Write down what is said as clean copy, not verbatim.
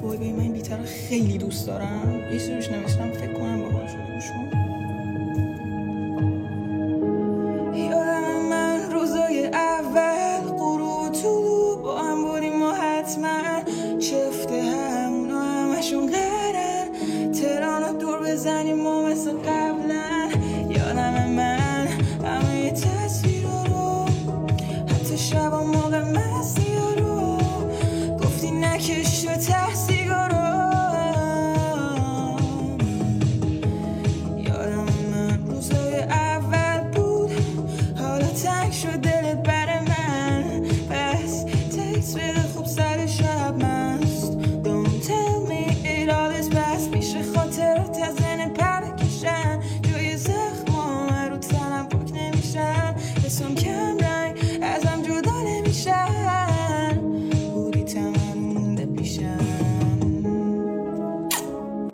وای به من این بیتر خیلی دوست دارم. یه چیزی روش نوشتم فکر کنم باحال شده. گوش کن. یادم من روزای اول غروب طلوع با هم بودیم و حتما شفته همونا همشون قرن تهران رو دور بزنیم ما مثل قبلا. یادم من همه تصویرها رو حتی شبا موقع مستی ها رو گفتی نکش تو ته سیگارو.